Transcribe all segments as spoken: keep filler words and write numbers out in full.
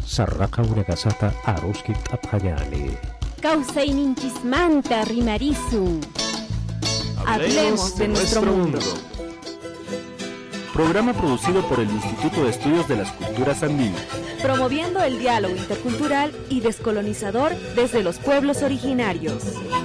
sarraqa urakasata aruskit apayani. Kawsayninchismanta rimarisun. Hablemos de nuestro mundo. Programa producido por el Instituto de Estudios de las Culturas Andinas. Promoviendo el diálogo intercultural y descolonizador desde los pueblos originarios.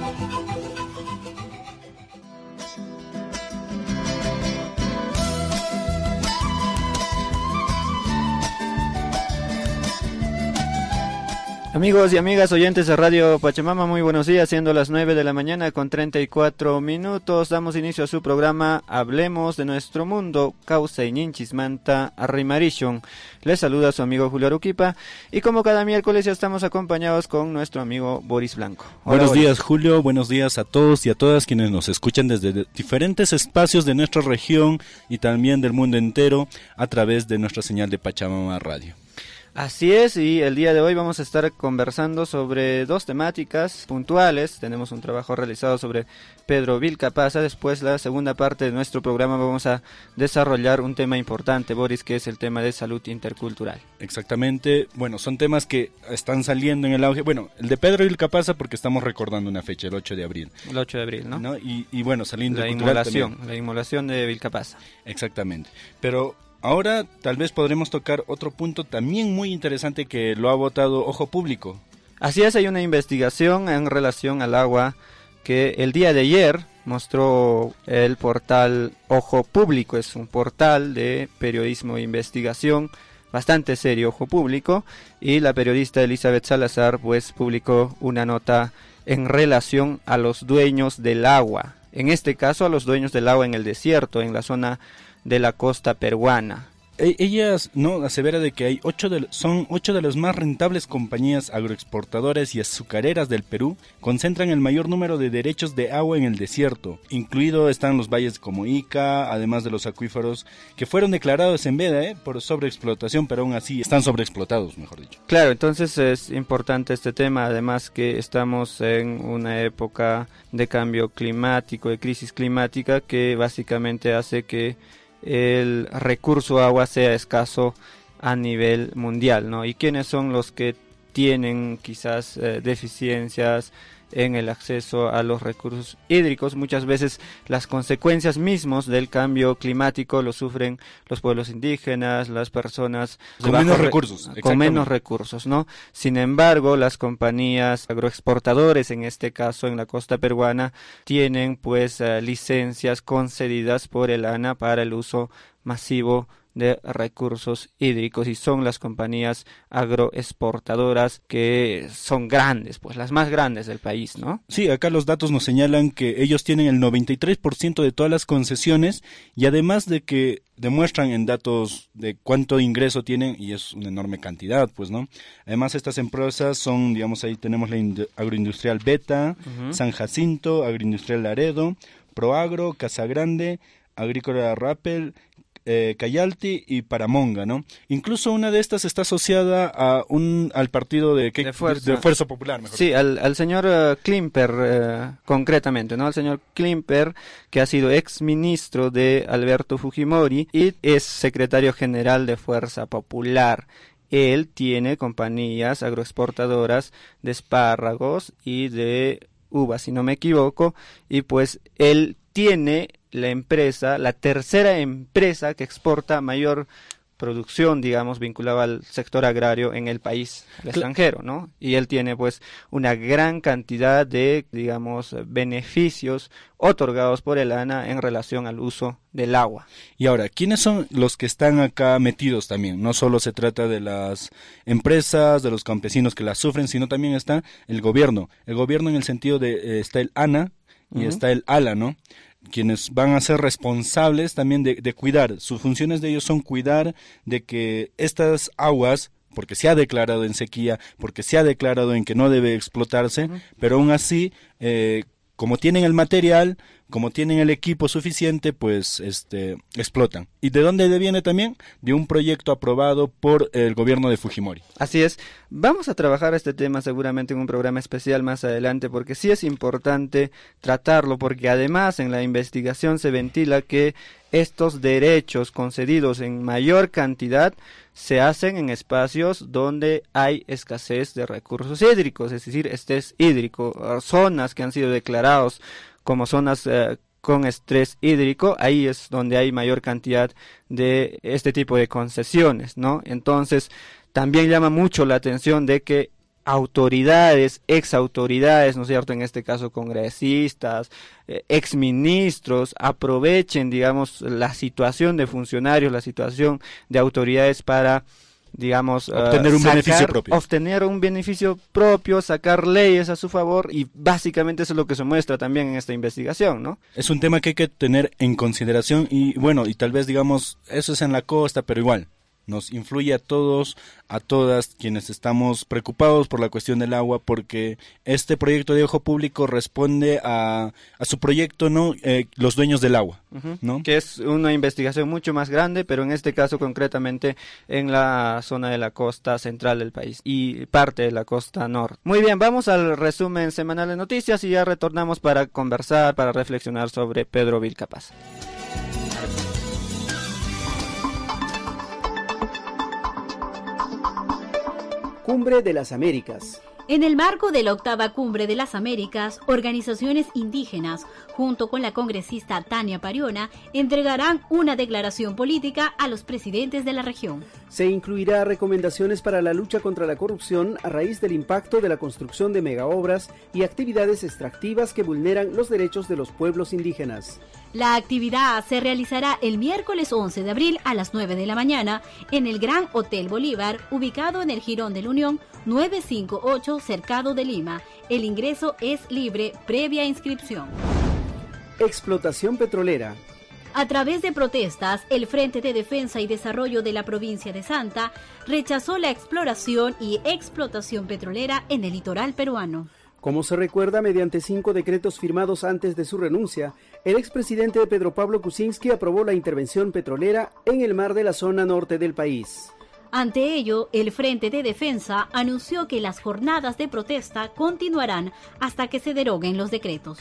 Amigos y amigas oyentes de Radio Pachamama, muy buenos días, siendo las nueve de la mañana con treinta y cuatro minutos, damos inicio a su programa Hablemos de Nuestro Mundo, Kawsayninchismanta Rimarishun. Les saluda su amigo Julio Aruquipa y como cada miércoles ya estamos acompañados con nuestro amigo Boris Blanco. Hola, buenos Boris. días Julio, buenos días a todos y a todas quienes nos escuchan desde diferentes espacios de nuestra región y también del mundo entero a través de nuestra señal de Pachamama Radio. Así es, y el día de hoy vamos a estar conversando sobre dos temáticas puntuales. Tenemos un trabajo realizado sobre Pedro Vilcapasa. Después, la segunda parte de nuestro programa, vamos a desarrollar un tema importante, Boris, que es el tema de salud intercultural. Exactamente, bueno, son temas que están saliendo en el auge. Bueno, el de Pedro Vilcapasa porque estamos recordando una fecha, el ocho de abril. El ocho de abril, ¿no? ¿No? Y, y bueno, salud intercultural La inmolación, también. La inmolación de Vilcapasa. Exactamente, pero ahora tal vez podremos tocar otro punto también muy interesante que lo ha votado Ojo Público. Así es, hay una investigación en relación al agua que el día de ayer mostró el portal Ojo Público. Es un portal de periodismo e investigación bastante serio, Ojo Público, y la periodista Elizabeth Salazar pues publicó una nota en relación a los dueños del agua. En este caso a los dueños del agua en el desierto, en la zona de la costa peruana. Ellas no asevera de que hay ocho de, son ocho de las más rentables compañías agroexportadoras y azucareras del Perú, concentran el mayor número de derechos de agua en el desierto, incluido están los valles como Ica, además de los acuíferos que fueron declarados en veda eh, por sobreexplotación, pero aún así están sobreexplotados, mejor dicho. Claro, entonces es importante este tema, además que estamos en una época de cambio climático, de crisis climática, que básicamente hace que el recurso agua sea escaso a nivel mundial, ¿no? ¿Y quiénes son los que tienen quizás eh, deficiencias en el acceso a los recursos hídricos? Muchas veces las consecuencias mismos del cambio climático lo sufren los pueblos indígenas, las personas con menos recursos, con menos recursos, ¿no? Sin embargo, las compañías agroexportadores, en este caso en la costa peruana, tienen pues uh, licencias concedidas por el ANA para el uso masivo de recursos hídricos, y son las compañías agroexportadoras que son grandes, pues las más grandes del país, ¿no? Sí, acá los datos nos señalan que ellos tienen el noventa y tres por ciento de todas las concesiones, y además de que demuestran en datos de cuánto ingreso tienen, y es una enorme cantidad, pues, ¿no? Además, estas empresas son, digamos, ahí tenemos la ind- agroindustrial Beta, uh-huh. San Jacinto, agroindustrial Laredo, Proagro, Casagrande, Agrícola Rappel, Eh, Cayalti y Paramonga, ¿no? Incluso una de estas está asociada a un al partido de, de, fuerza. de Fuerza Popular, mejor. Sí, al, al señor uh, Klimper, uh, concretamente, ¿no? Al señor Klimper, que ha sido ex ministro de Alberto Fujimori y es secretario general de Fuerza Popular. Él tiene compañías agroexportadoras de espárragos y de uvas, si no me equivoco, y pues él tiene la empresa, la tercera empresa que exporta mayor producción, digamos, vinculada al sector agrario en el país, al extranjero, ¿no? Y él tiene, pues, una gran cantidad de, digamos, beneficios otorgados por el ANA en relación al uso del agua. Y ahora, ¿quiénes son los que están acá metidos también? No solo se trata de las empresas, de los campesinos que las sufren, sino también está el gobierno. El gobierno en el sentido de, eh, está el ANA y uh-huh. está el ALA, ¿no? Quienes van a ser responsables también de, de cuidar. Sus funciones de ellos son cuidar de que estas aguas, porque se ha declarado en sequía, porque se ha declarado en que no debe explotarse, uh-huh. pero aún así, eh, como tienen el material, como tienen el equipo suficiente, pues este explotan. ¿Y de dónde viene también? De un proyecto aprobado por el gobierno de Fujimori. Así es. Vamos a trabajar este tema seguramente en un programa especial más adelante, porque sí es importante tratarlo, porque además en la investigación se ventila que estos derechos concedidos en mayor cantidad se hacen en espacios donde hay escasez de recursos hídricos, es decir, estrés hídrico, zonas que han sido declarados como zonas eh, con estrés hídrico, ahí es donde hay mayor cantidad de este tipo de concesiones, ¿no? Entonces, también llama mucho la atención de que autoridades, ex autoridades, ¿no es cierto?, en este caso congresistas, eh, ex ministros, aprovechen, digamos, la situación de funcionarios, la situación de autoridades para, digamos, obtener uh, un sacar, beneficio propio. Obtener un beneficio propio, sacar leyes a su favor, y básicamente eso es lo que se muestra también en esta investigación, ¿no? Es un tema que hay que tener en consideración y bueno, y tal vez digamos, eso es en la costa, pero igual nos influye a todos, a todas quienes estamos preocupados por la cuestión del agua, porque este proyecto de ojo público responde a, a su proyecto, ¿no? Eh, los dueños del agua, uh-huh. ¿no? Que es una investigación mucho más grande, pero en este caso concretamente en la zona de la costa central del país y parte de la costa norte. Muy bien, vamos al resumen semanal de noticias y ya retornamos para conversar, para reflexionar sobre Pedro Vilcapaz. Cumbre de las Américas. En el marco de la octava Cumbre de las Américas, organizaciones indígenas, junto con la congresista Tania Pariona, entregarán una declaración política a los presidentes de la región. Se incluirá recomendaciones para la lucha contra la corrupción a raíz del impacto de la construcción de megaobras y actividades extractivas que vulneran los derechos de los pueblos indígenas. La actividad se realizará el miércoles once de abril a las nueve de la mañana en el Gran Hotel Bolívar, ubicado en el Jirón de la Unión novecientos cincuenta y ocho, Cercado de Lima. El ingreso es libre, previa inscripción. Explotación petrolera. A través de protestas, el Frente de Defensa y Desarrollo de la provincia de Santa rechazó la exploración y explotación petrolera en el litoral peruano. Como se recuerda, mediante cinco decretos firmados antes de su renuncia, el expresidente Pedro Pablo Kuczynski aprobó la intervención petrolera en el mar de la zona norte del país. Ante ello, el Frente de Defensa anunció que las jornadas de protesta continuarán hasta que se deroguen los decretos.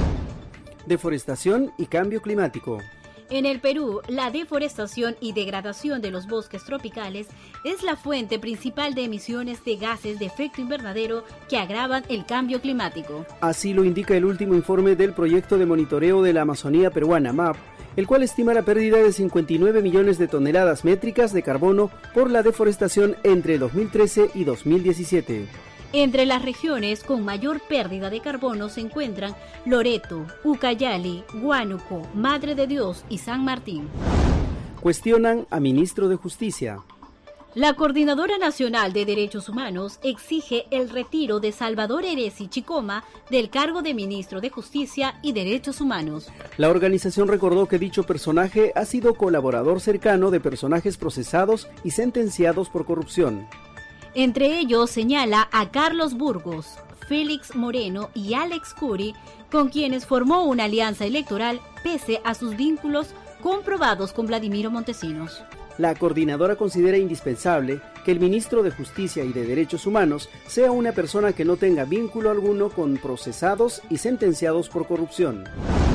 Deforestación y cambio climático. En el Perú, la deforestación y degradación de los bosques tropicales es la fuente principal de emisiones de gases de efecto invernadero que agravan el cambio climático. Así lo indica el último informe del proyecto de monitoreo de la Amazonía peruana, M A P, el cual estima la pérdida de cincuenta y nueve millones de toneladas métricas de carbono por la deforestación entre dos mil trece y dos mil diecisiete. Entre las regiones con mayor pérdida de carbono se encuentran Loreto, Ucayali, Huánuco, Madre de Dios y San Martín. Cuestionan a ministro de Justicia. La Coordinadora Nacional de Derechos Humanos exige el retiro de Salvador Heresi Chicoma del cargo de ministro de Justicia y Derechos Humanos. La organización recordó que dicho personaje ha sido colaborador cercano de personajes procesados y sentenciados por corrupción. Entre ellos señala a Carlos Burgos, Félix Moreno y Alex Curi, con quienes formó una alianza electoral pese a sus vínculos comprobados con Vladimiro Montesinos. La coordinadora considera indispensable que el ministro de Justicia y de Derechos Humanos sea una persona que no tenga vínculo alguno con procesados y sentenciados por corrupción.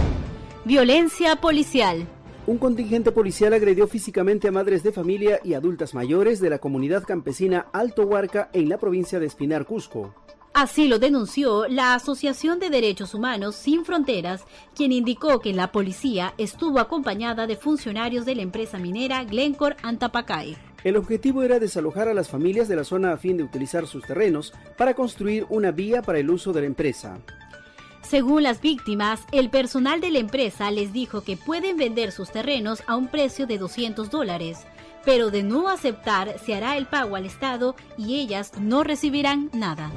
Violencia policial. Un contingente policial agredió físicamente a madres de familia y adultas mayores de la comunidad campesina Alto Huarca en la provincia de Espinar, Cusco. Así lo denunció la Asociación de Derechos Humanos Sin Fronteras, quien indicó que la policía estuvo acompañada de funcionarios de la empresa minera Glencore Antapacay. El objetivo era desalojar a las familias de la zona a fin de utilizar sus terrenos para construir una vía para el uso de la empresa. Según las víctimas, el personal de la empresa les dijo que pueden vender sus terrenos a un precio de doscientos dólares, pero de no aceptar se hará el pago al Estado y ellas no recibirán nada.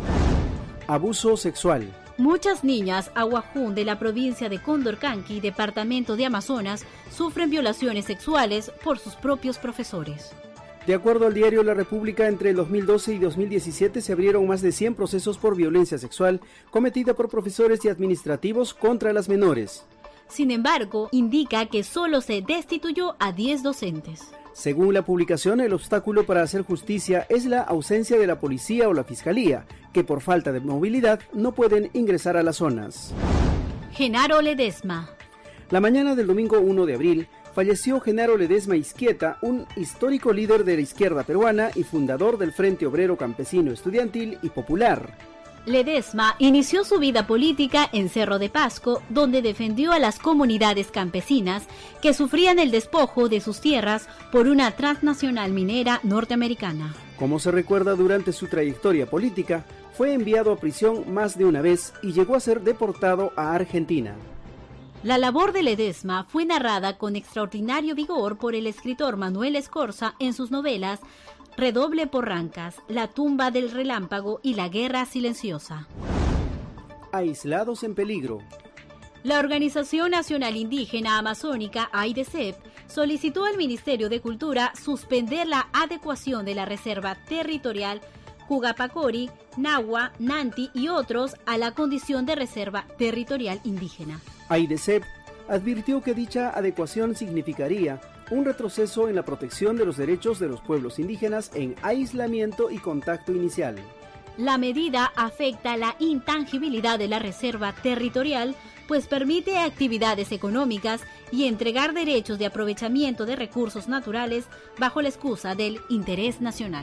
Abuso sexual. Muchas niñas aguajún de la provincia de Condorcanqui, departamento de Amazonas, sufren violaciones sexuales por sus propios profesores. De acuerdo al diario La República, entre el dos mil doce y dos mil diecisiete se abrieron más de cien procesos por violencia sexual cometida por profesores y administrativos contra las menores. Sin embargo, indica que solo se destituyó a diez docentes. Según la publicación, el obstáculo para hacer justicia es la ausencia de la policía o la fiscalía, que por falta de movilidad no pueden ingresar a las zonas. Genaro Ledesma. La mañana del domingo uno de abril, falleció Genaro Ledesma Izquieta, un histórico líder de la izquierda peruana y fundador del Frente Obrero Campesino Estudiantil y Popular. Ledesma inició su vida política en Cerro de Pasco, donde defendió a las comunidades campesinas que sufrían el despojo de sus tierras por una transnacional minera norteamericana. Como se recuerda, durante su trayectoria política, fue enviado a prisión más de una vez y llegó a ser deportado a Argentina. La labor de Ledesma fue narrada con extraordinario vigor por el escritor Manuel Escorza en sus novelas Redoble por Rancas, La tumba del relámpago y La guerra silenciosa. Aislados en peligro. La Organización Nacional Indígena Amazónica, A I D E C E P, solicitó al Ministerio de Cultura suspender la adecuación de la Reserva Territorial Jugapacori, Nahua, Nanti y otros a la condición de Reserva Territorial Indígena. A I D E C E P advirtió que dicha adecuación significaría un retroceso en la protección de los derechos de los pueblos indígenas en aislamiento y contacto inicial. La medida afecta la intangibilidad de la reserva territorial, pues permite actividades económicas y entregar derechos de aprovechamiento de recursos naturales bajo la excusa del interés nacional.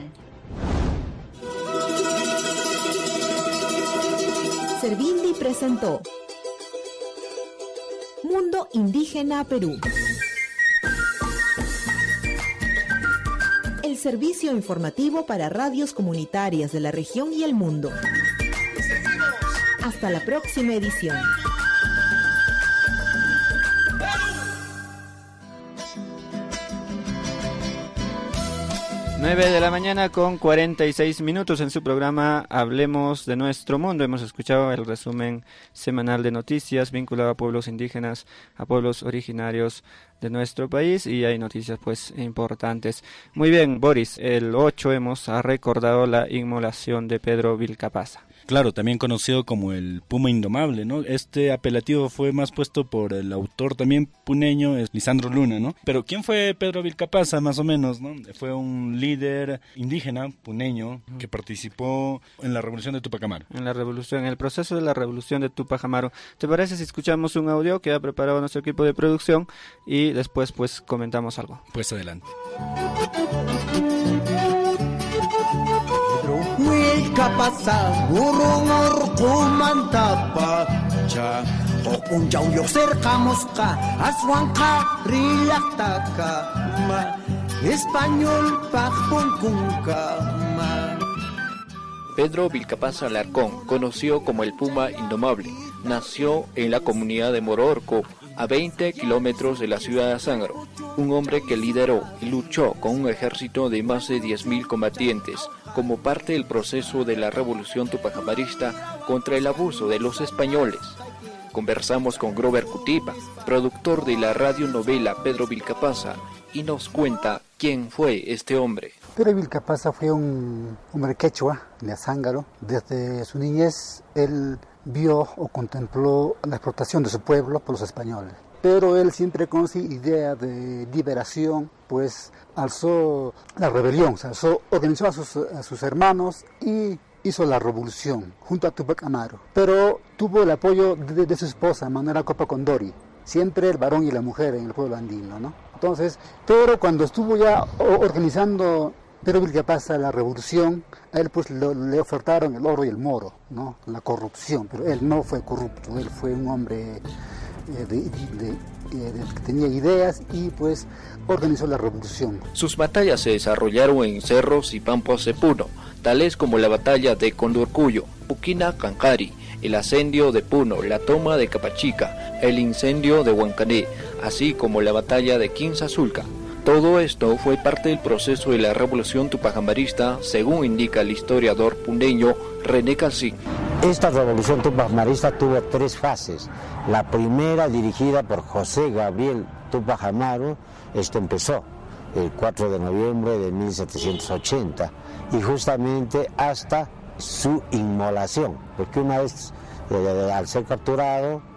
Servindi presentó Mundo Indígena Perú. El servicio informativo para radios comunitarias de la región y el mundo. Hasta la próxima edición. nueve de la mañana con cuarenta y seis minutos en su programa Hablemos de Nuestro Mundo. Hemos escuchado el resumen semanal de noticias vinculado a pueblos indígenas, a pueblos originarios de nuestro país, y hay noticias pues importantes. Muy bien, Boris, el ocho hemos recordado la inmolación de Pedro Vilcapasa. Claro, también conocido como el Puma Indomable, ¿no? Este apelativo fue más puesto por el autor también puneño, es Lisandro Luna, ¿no? Pero ¿quién fue Pedro Vilcapasa, más o menos, no? Fue un líder indígena puneño que participó en la revolución de Tupac Amaru. En la revolución, en el proceso de la revolución de Tupac Amaru. ¿Te parece si escuchamos un audio que ha preparado nuestro equipo de producción y después pues comentamos algo? Pues adelante. Vilcapasa, burung orkumantapa, cha, okunjau yok cercamusca, aswanca, riactaca, ma, español pajpunkunca, ma. Pedro Vilcapasa Alarcón, conocido como el Puma Indomable, nació en la comunidad de Mororco, a veinte kilómetros de la ciudad de Azángaro. Un hombre que lideró y luchó con un ejército de más de diez mil combatientes como parte del proceso de la revolución tupacamarista contra el abuso de los españoles. Conversamos con Grover Cutipa, productor de la radionovela Pedro Vilcapasa, y nos cuenta quién fue este hombre. Pedro Vilcapasa fue un hombre quechua de Azángaro. Desde su niñez él vio o contempló la explotación de su pueblo por los españoles. Pero él siempre con su idea de liberación, pues alzó la rebelión, se alzó, organizó a sus, a sus hermanos y hizo la revolución junto a Tupac Amaru. Pero tuvo el apoyo de, de su esposa, Manuela Copa Condori, siempre el varón y la mujer en el pueblo andino, ¿no? Entonces, pero cuando estuvo ya organizando Pedro Vilcapasa la revolución, a él pues lo, le ofertaron el oro y el moro, ¿no? La corrupción, pero él no fue corrupto, él fue un hombre eh, de, de, de, de, que tenía ideas y pues organizó la revolución. Sus batallas se desarrollaron en cerros y pampas de Puno, tales como la batalla de Condorcuyo, Puquina Cancari, el asedio de Puno, la toma de Capachica, el incendio de Huancané, así como la batalla de Quinzazulca. Todo esto fue parte del proceso de la revolución tupacamarista, según indica el historiador puneño René Calcín. Esta revolución tupacamarista tuvo tres fases. La primera, dirigida por José Gabriel Tupac Amaru, esto empezó el cuatro de noviembre de mil setecientos ochenta y justamente hasta su inmolación, porque una vez eh, al ser capturado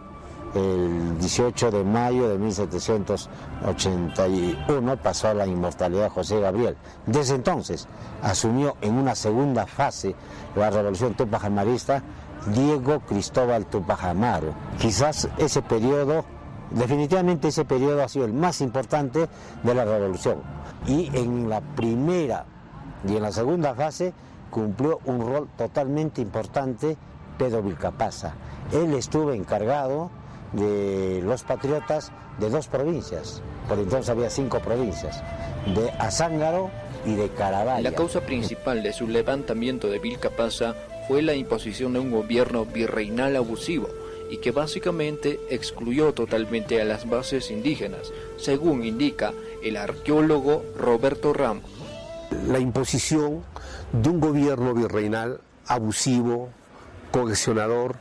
el dieciocho de mayo de mil setecientos ochenta y uno pasó a la inmortalidad José Gabriel. Desde entonces asumió en una segunda fase la revolución Tupac Amarista Diego Cristóbal Tupac Amaru. Quizás ese periodo, definitivamente ese periodo ha sido el más importante de la revolución. Y en la primera y en la segunda fase cumplió un rol totalmente importante Pedro Vilcapasa. Él estuvo encargado de los patriotas de dos provincias, por entonces había cinco provincias, de Azángaro y de Carabaya. La causa principal de su levantamiento de Vilcapasa fue la imposición de un gobierno virreinal abusivo y que básicamente excluyó totalmente a las bases indígenas, según indica el arqueólogo Roberto Ramos. La imposición de un gobierno virreinal abusivo, cohesionador,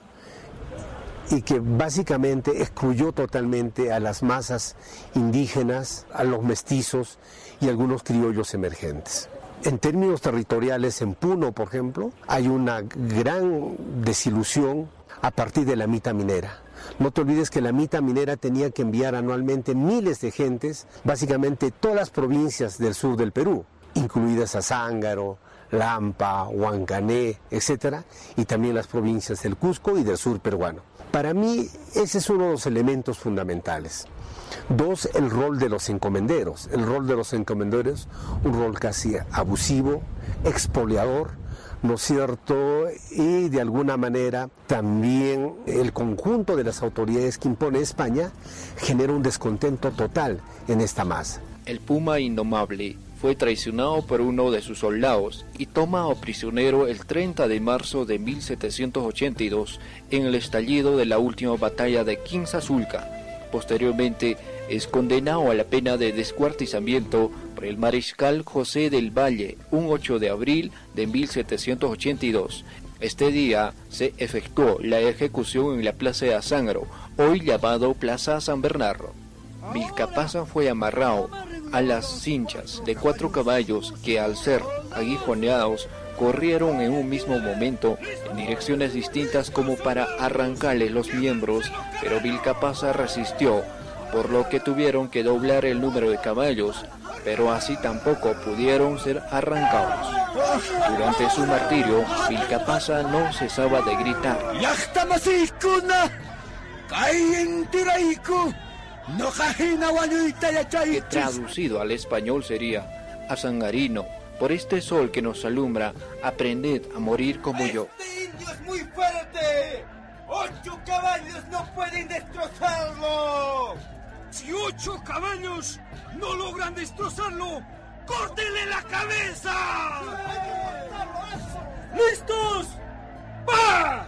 y que básicamente excluyó totalmente a las masas indígenas, a los mestizos y algunos criollos emergentes. En términos territoriales, en Puno, por ejemplo, hay una gran desilusión a partir de la mita minera. No te olvides que la mita minera tenía que enviar anualmente miles de gentes, básicamente todas las provincias del sur del Perú, incluidas Azángaro, Lampa, Huancané, etcétera, y también las provincias del Cusco y del sur peruano. Para mí, ese es uno de los elementos fundamentales. Dos, el rol de los encomenderos. El rol de los encomenderos, un rol casi abusivo, expoliador, ¿no es cierto? Y de alguna manera también el conjunto de las autoridades que impone España genera un descontento total en esta masa. El Puma Indomable fue traicionado por uno de sus soldados y tomado prisionero el treinta de marzo de mil setecientos ochenta y dos en el estallido de la última batalla de Quinzazulca. Posteriormente es condenado a la pena de descuartizamiento por el mariscal José del Valle un ocho de abril de mil setecientos ochenta y dos. Este día se efectuó la ejecución en la Plaza de Azángaro, hoy llamado Plaza San Bernardo. Vilcapasa fue amarrado a las cinchas de cuatro caballos que, al ser aguijoneados, corrieron en un mismo momento en direcciones distintas como para arrancarles los miembros, pero Vilcapasa resistió, por lo que tuvieron que doblar el número de caballos, pero así tampoco pudieron ser arrancados. Durante su martirio, Vilcapasa no cesaba de gritar. Que traducido al español sería: Azangarino, por este sol que nos alumbra, aprended a morir como yo. ¡Este indio es muy fuerte! ¡Ocho caballos no pueden destrozarlo! Si ocho caballos no logran destrozarlo, ¡córtenle la cabeza! ¡Listos! ¡Va!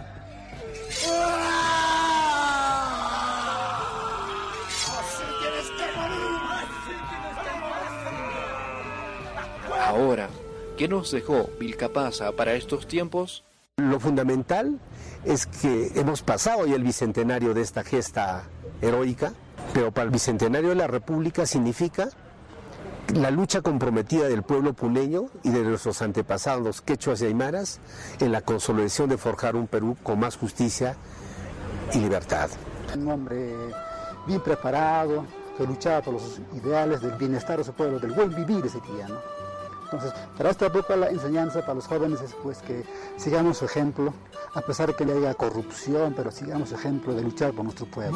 Ahora, ¿qué nos dejó Vilcapasa para estos tiempos? Lo fundamental es que hemos pasado ya el bicentenario de esta gesta heroica, pero para el bicentenario de la República significa la lucha comprometida del pueblo puneño y de nuestros antepasados quechuas y aymaras en la consolidación de forjar un Perú con más justicia y libertad. Un hombre bien preparado, que luchaba por los ideales del bienestar de su pueblo, del buen vivir ese día, ¿no? Entonces, para esta época la enseñanza para los jóvenes es pues que sigamos su ejemplo, a pesar de que le haya corrupción, pero sigamos su ejemplo de luchar por nuestro pueblo.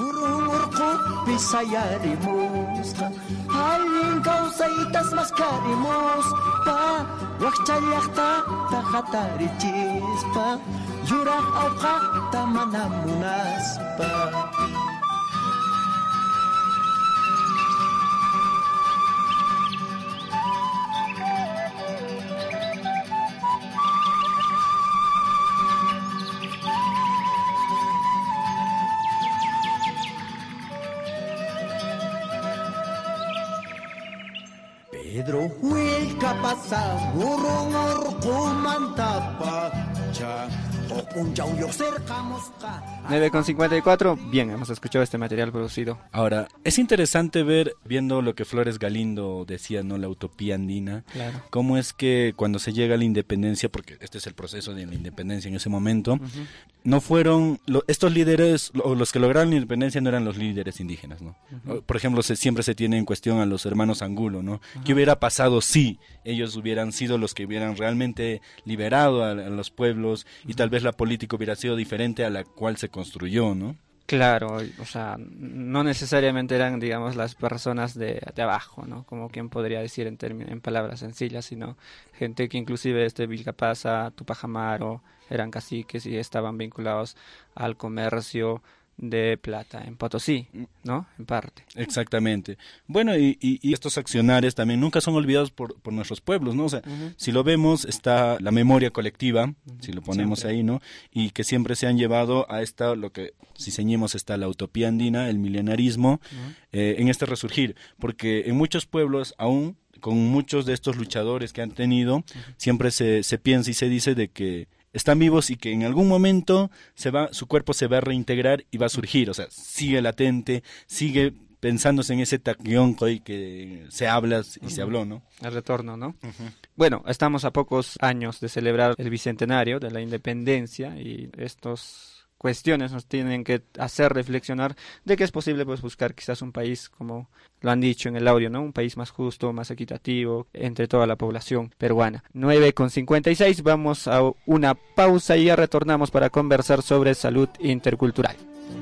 Pedro Vilcapasa, urung urku mantapa, cha nueve con cincuenta y cuatro, bien, hemos escuchado este material producido. Ahora, es interesante ver, viendo lo que Flores Galindo decía, ¿no? La utopía andina, claro. Cómo es que cuando se llega a la independencia, porque este es el proceso de la independencia en ese momento, uh-huh. no fueron, lo, estos líderes, o los que lograron la independencia no eran los líderes indígenas, ¿no? Uh-huh. Por ejemplo, se, siempre se tiene en cuestión a los hermanos Angulo, ¿no? Uh-huh. ¿Qué hubiera pasado si ellos hubieran sido los que hubieran realmente liberado a, a los pueblos y uh-huh. tal vez la política hubiera sido diferente a la cual se construyó, ¿no? Claro, o sea, no necesariamente eran, digamos, las personas de, de abajo, ¿no? Como quien podría decir en términos, en palabras sencillas, sino gente que inclusive este Vilcapasa, Tupac Amaru, eran caciques y estaban vinculados al comercio de plata en Potosí, ¿no? En parte. Exactamente. Bueno, y, y, y estos accionarios también nunca son olvidados por, por nuestros pueblos, ¿no? O sea, uh-huh. si lo vemos, está la memoria colectiva, uh-huh. si lo ponemos siempre. ahí, ¿no? Y que siempre se han llevado a esta, lo que, si ceñimos, está la utopía andina, el milenarismo, uh-huh. eh, en este resurgir, porque en muchos pueblos aún, con muchos de estos luchadores que han tenido, uh-huh. siempre se, se piensa y se dice de que están vivos y que en algún momento se va, su cuerpo se va a reintegrar y va a surgir, o sea, sigue latente, sigue pensándose en ese taquionco y que se habla y uh-huh. se habló, ¿no? El retorno, ¿no? Uh-huh. Bueno, estamos a pocos años de celebrar el bicentenario de la independencia y estos cuestiones nos tienen que hacer reflexionar de que es posible pues buscar quizás un país, como lo han dicho en el audio, ¿no? Un país más justo, más equitativo entre toda la población peruana. nueve con cincuenta y seis, vamos a una pausa y ya retornamos para conversar sobre salud intercultural.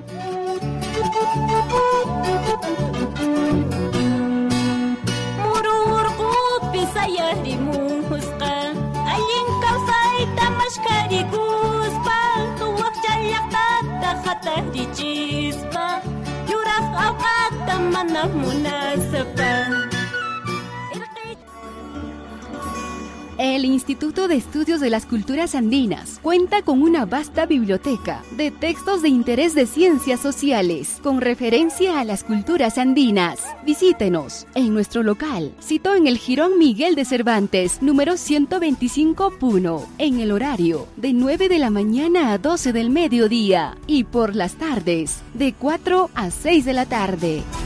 El Instituto de Estudios de las Culturas Andinas cuenta con una vasta biblioteca de textos de interés de ciencias sociales con referencia a las culturas andinas. Visítenos en nuestro local, citó en el Jirón Miguel de Cervantes, número ciento veinticinco, Puno, en el horario de nueve de la mañana a doce del mediodía y por las tardes de cuatro a seis de la tarde.